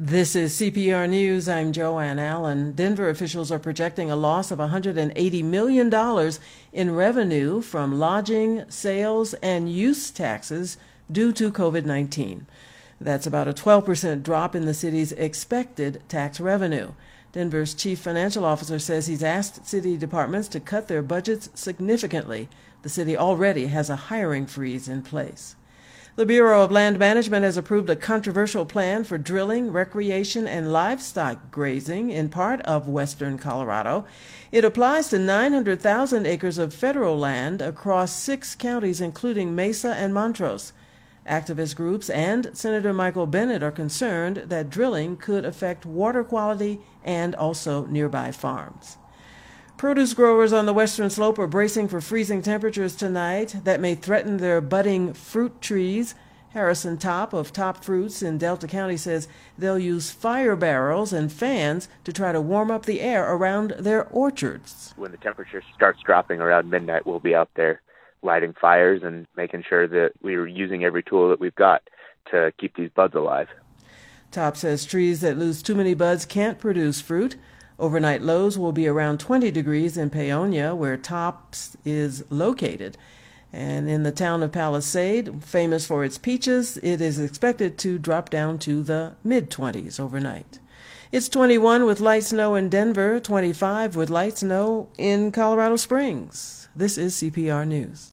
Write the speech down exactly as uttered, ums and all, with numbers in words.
This is C P R News. I'm Joanne Allen. Denver officials are projecting a loss of one hundred eighty million dollars in revenue from lodging, sales, and use taxes due to COVID nineteen. That's about a twelve percent drop in the city's expected tax revenue. Denver's chief financial officer says he's asked city departments to cut their budgets significantly. The city already has a hiring freeze in place. The Bureau of Land Management has approved a controversial plan for drilling, recreation, and livestock grazing in part of western Colorado. It applies to nine hundred thousand acres of federal land across six counties, including Mesa and Montrose. Activist groups and Senator Michael Bennet are concerned that drilling could affect water quality and also nearby farms. Produce growers on the western slope are bracing for freezing temperatures tonight that may threaten their budding fruit trees. Harrison Top of Top Fruits in Delta County says they'll use fire barrels and fans to try to warm up the air around their orchards. When the temperature starts dropping around midnight, we'll be out there lighting fires and making sure that we're using every tool that we've got to keep these buds alive. Top says trees that lose too many buds can't produce fruit. Overnight lows will be around twenty degrees in Paonia, where Tops is located. And in the town of Palisade, famous for its peaches, it is expected to drop down to the mid-twenties overnight. It's twenty-one with light snow in Denver, twenty-five with light snow in Colorado Springs. This is C P R News.